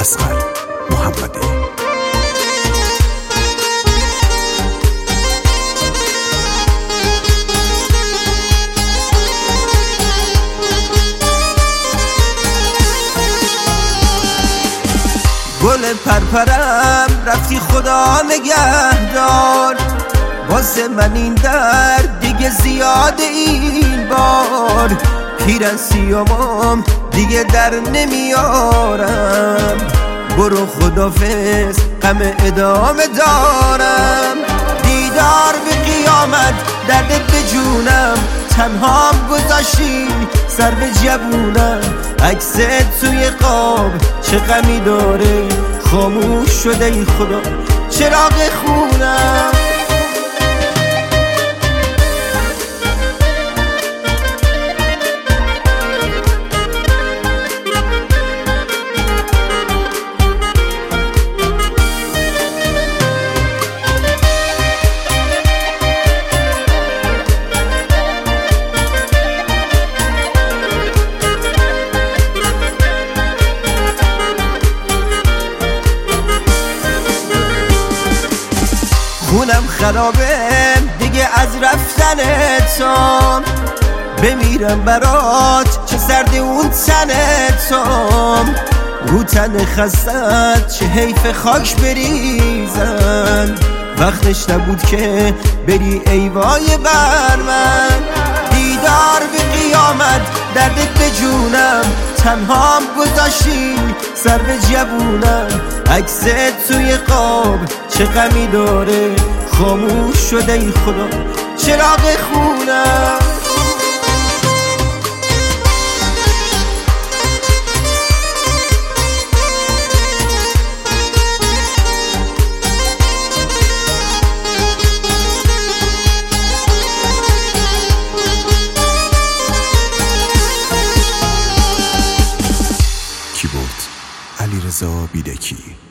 اصغر محمدی. گل پرپرم رفتی خدا نگهدار، واسه من این درد دیگه زیاده این بار. پیرن سیامم دیگه در نمیارم، برو خدافظ غم ادامه دارم. دیدار به قیامت دردت به جونم، تنهام گذاشتی سر به جبونم. عکست توی قاب چه غمی داره، خاموش شده ای خدا چراغ خونم. خونم خرابه دیگه از رفتن تام، بمیرم برات چه سرد اون تن تام. رو تن خستت چه حیف خاک بریزن، وقتش نبود که بری ای وای بر من. دیدار به قیامت دردت به جونم، تنهام گذاشتی سر به جبونم. عکست توی قاب چه غمی داره، خاموش شده ای خدا چراغ خونم. کیبورد علیرضا بیدکی.